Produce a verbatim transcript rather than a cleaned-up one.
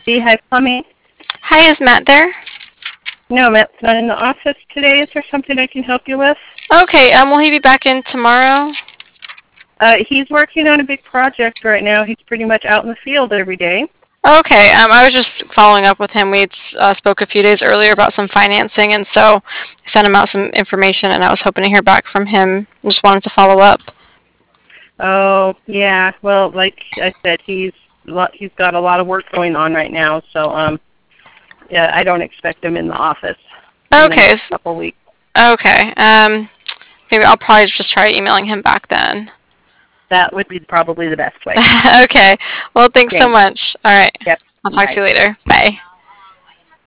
Beehive Plumbing. Hi, is Matt there? No, Matt's not in the office today. Is there something I can help you with? Okay, um, will he be back in tomorrow? Uh, he's working on a big project right now. He's pretty much out in the field every day. Okay, um, I was just following up with him. We uh, spoke a few days earlier about some financing, and so I sent him out some information, and I was hoping to hear back from him. Just wanted to follow up. Oh, yeah. Well, like I said, he's lo- he's got a lot of work going on right now, so um, yeah, I don't expect him in the office in the Okay. next couple weeks. Okay. Um, maybe I'll probably just try emailing him back then. That would be probably the best way. Okay. Well, thanks so Thanks. much. All right. Yep. I'll talk Bye. to you later. Bye.